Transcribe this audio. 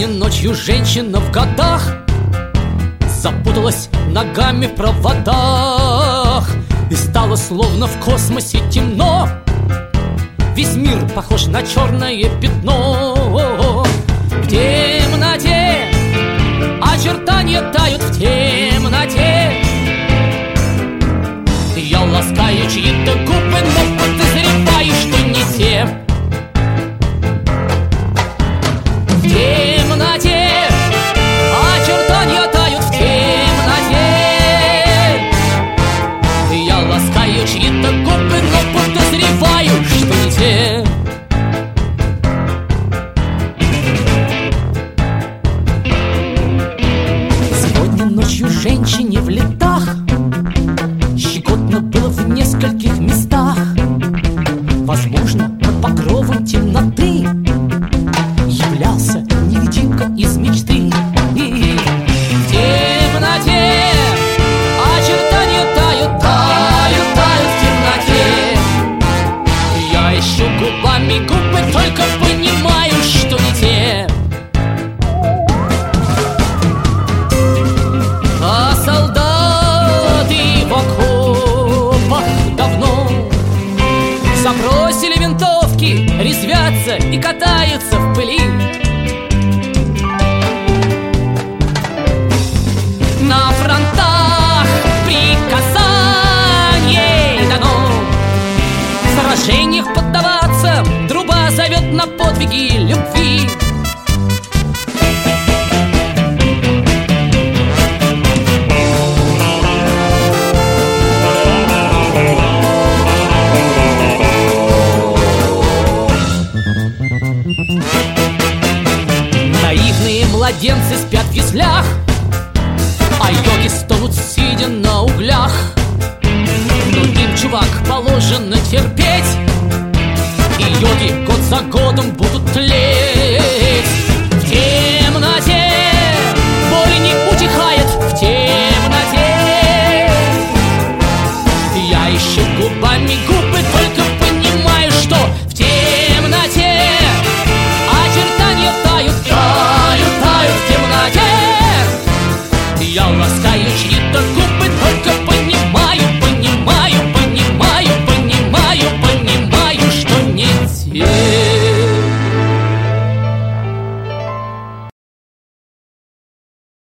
Сегодня ночью женщина в годах запуталась ногами в проводах, и стало словно в космосе темно. Весь мир похож на черное пятно. В темноте очертания тают, в темноте я ласкаю чьи-то губы, но подозреваю, что не те. В темноте очертания тают, в темноте я ласкаю чьи-то губы, но подозреваю, что не те. Сегодня ночью женщине в летах щекотно было в нескольких местах. Возможно, под покровом темноты являлся невидимка из мечты. И в темноте очертания тают, тают, тают в темноте. Я ищу губами губы, только понимаю, что не те. А солдаты в окопах давно забросили винтовки, резвятся и катаются в пыли. На фронтах приказание дано в сражениях поддаваться, труба зовет на подвиги любви. Наивные младенцы спят в яслях, а йоги стонут, сидя на углях. Но им, чувак, положено терпеть, и йоги год за годом будут тлеть.